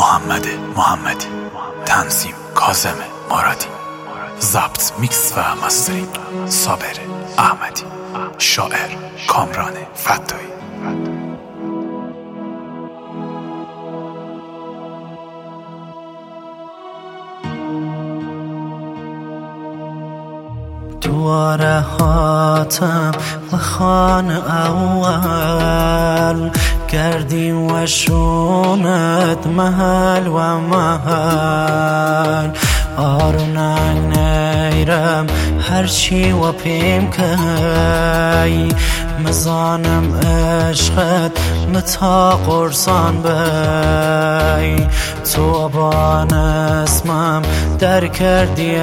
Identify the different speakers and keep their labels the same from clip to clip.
Speaker 1: محمد محمدی، تنظیم کاظم مرادی، ضبط میکس و مسترینگ صابر احمدی، شاعر کامران فتایی.
Speaker 2: دوار حاتم و خان اول گردیم و شوند محل و محل آروننگ نیرم هرچی و پیم کی مزانم عشقت متا قرصان بی تو بان اسمم در کردی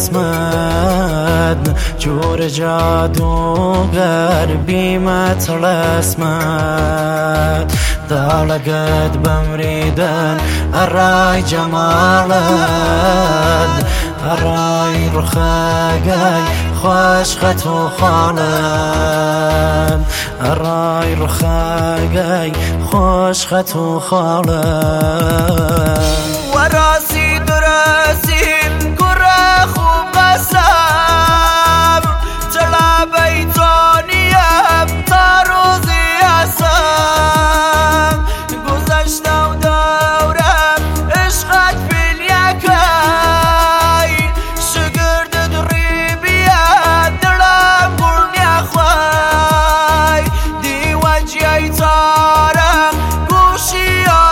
Speaker 2: اسمت جور جادوگر بیمت رسمت دالقت بمریدن الرای جمالت الرای رخاقای خوش خطو خالد الرای رخاقای خوش خطو خالد
Speaker 3: و راسی درسیم گره خوب قسم تلا بیتانیم تا روزی هستم گذشته و دورم عشقت بیل یکی شگرد دری بیاد دلم گرنی خواه دی وجهی تارم گوشی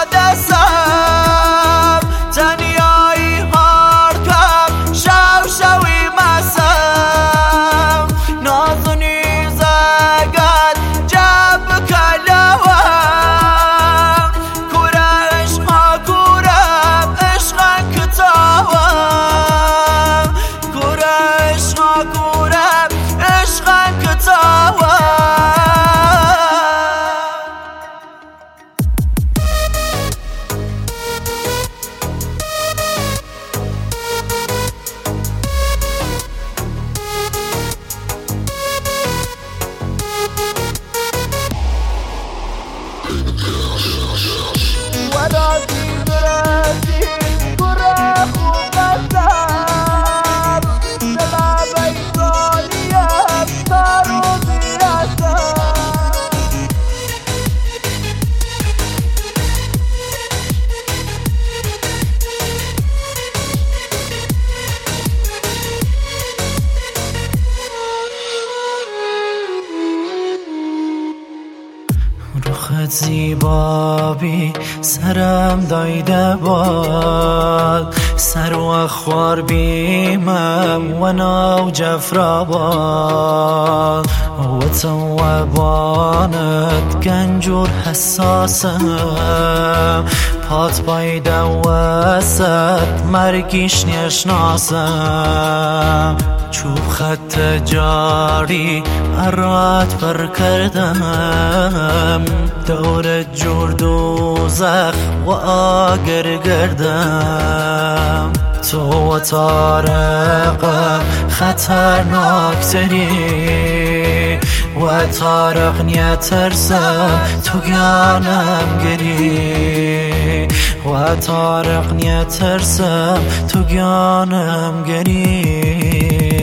Speaker 3: یادستم تنیایی هارکم شوی مسم نازنی زگد جب کلوم کره عشقا کرم عشقا کتاوم کره عشقا کرم عشقا کتاوم
Speaker 2: رخت زیبا بی سرم دایده باد سر و اخوار بیمم و ناو جفراباد و تو و بانت گنجور حساسم پات بایده وسط مرگیش نشناسم چوب خط جاری ارات پر کردم دور جور دوزخ و آگر گردم تو و طارقم خطرناکتری و طارق نیترسم تو گانم گری و طارق نیترسم تو گانم گری